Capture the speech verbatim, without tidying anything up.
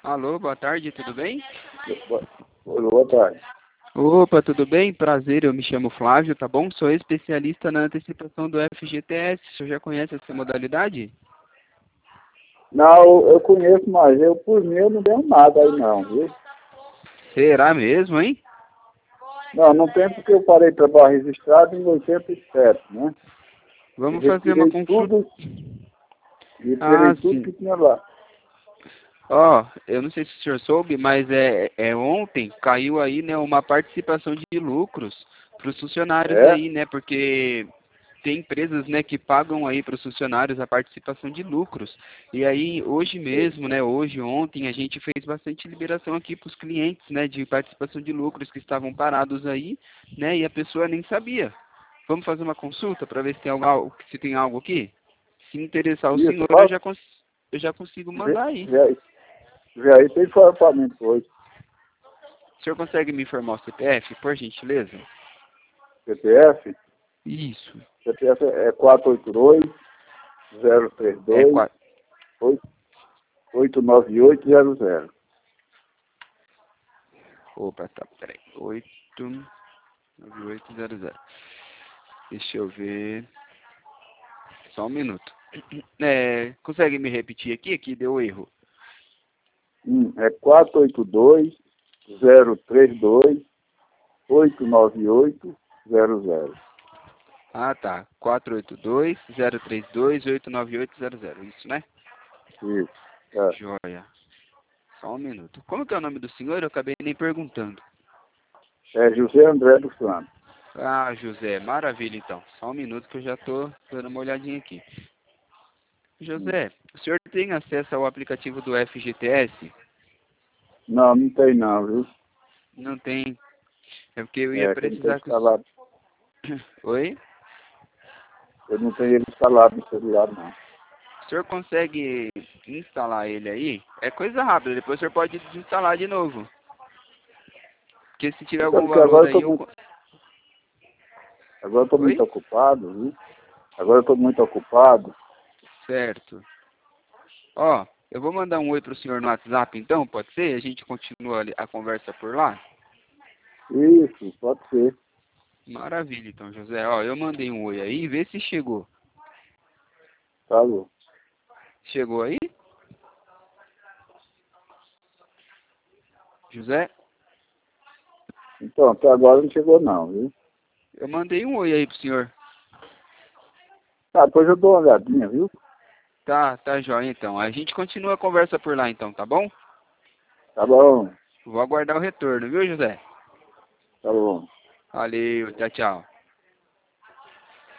Alô, boa tarde, tudo bem? Boa, boa tarde. Opa, tudo bem? Prazer, eu me chamo Flávio, tá bom? Sou especialista na antecipação do F G T S. O senhor já conhece essa modalidade? Não, eu conheço, mas eu, por mim, eu não tenho nada aí não, viu? Será mesmo, hein? Não, não tem porque eu parei de trabalho registrado em oitenta e sete, né? E Vamos fazer uma retirei consulta. tudo, retirei Ah, tudo sim. que tinha lá. Ó, eu não sei se o senhor soube, mas é, é ontem caiu aí, né, uma participação de lucros para os funcionários É? aí, né? Porque tem empresas, né, que pagam aí para os funcionários a participação de lucros. E aí, hoje mesmo, né, hoje, ontem, a gente fez bastante liberação aqui para os clientes, né, de participação de lucros que estavam parados aí, né, e a pessoa nem sabia. Vamos fazer uma consulta para ver se tem algo, se tem algo aqui? Se interessar o Isso, senhor, eu fala, já, cons eu já consigo vê, mandar aí. vê aí, vê aí, tem farpamento hoje. O senhor consegue me informar o C P F, por gentileza? C P F, Isso. C P F é quatro oito dois, zero três É dois, quatro. oito nove oito zero zero. Opa, tá, peraí. oito nove oito zero zero. Deixa eu ver. Só um minuto. É, consegue me repetir aqui? Aqui deu erro. Hum, é quatro oito dois, zero três dois, oito nove oito zero zero. Ah, tá. quatro oito dois, zero três dois, oito nove oito zero zero. Isso, né? Isso. É, Joia. Só um minuto. Como que é o nome do senhor? Eu acabei nem perguntando. é José André dos Santos. Ah, José. Maravilha, então. Só um minuto que eu já tô dando uma olhadinha aqui. Hum. José, o senhor tem acesso ao aplicativo do F G T S? Não, não tem não, viu? Não tem. É porque eu ia É, que eu não tenho precisar que os... instalado. Oi? Eu não tenho ele instalado no celular, não. O senhor consegue instalar ele aí? É coisa rápida, depois o senhor pode desinstalar de novo. Porque se tiver Então, algum porque valor agora eu aí, tô eu... muito, co- agora eu tô muito Oi? ocupado, viu? Agora eu tô muito ocupado. Certo. Ó, eu vou mandar um oi pro senhor no WhatsApp então, pode ser? A gente continua ali a conversa por lá? Isso, pode ser. Maravilha, então, José. Ó, eu mandei um oi aí, vê se chegou. Tá bom. Chegou aí? José? Então, até agora não chegou não, viu? Eu mandei um oi aí pro senhor. Tá, depois eu dou uma olhadinha, viu? Tá, tá jóia então. A gente continua a conversa por lá então, tá bom? Tá bom, Vou aguardar o retorno, viu, José? tá bom. Valeu, tchau, tchau.